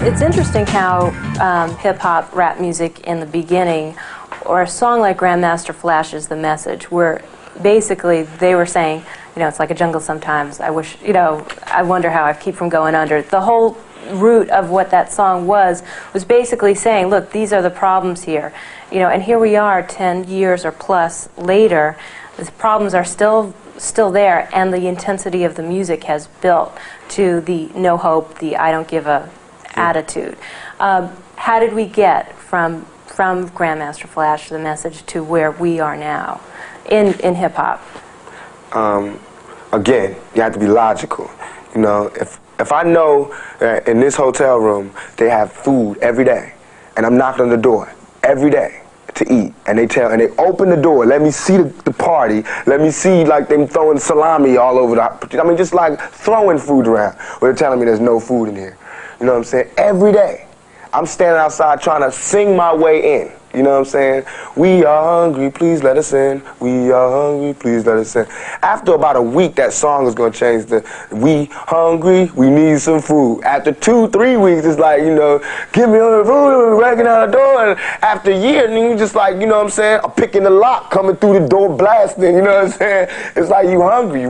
It's interesting how hip-hop, rap music in the beginning, or a song like Grandmaster Flash's The Message, where basically they were saying, you know, it's like a jungle sometimes, I wish, you know, I wonder how I keep from going under. The whole root of what that song was basically saying, look, these are the problems here. You know, and here we are 10 years or plus later, the problems are still there, and the intensity of the music has built to the no hope, the I don't give a attitude. How did we get from Grandmaster Flash, The Message, to where we are now in hip-hop? Again, you have to be logical. You know, if I know that in this hotel room they have food every day, and I'm knocking on the door every day to eat, and they open the door, let me see the party, let me see like them throwing salami all over I mean, just like throwing food around, or they're telling me there's no food in here. You know what I'm saying? Every day, I'm standing outside trying to sing my way in. You know what I'm saying? We are hungry, please let us in. We are hungry, please let us in. After about a week, that song is going to change to, we hungry, we need some food. After 2-3 weeks, it's like, you know, give me all the food, we're breaking out the door. And after a year, and you just like, you know what I'm saying, I'm picking the lock, coming through the door blasting, you know what I'm saying? It's like you hungry.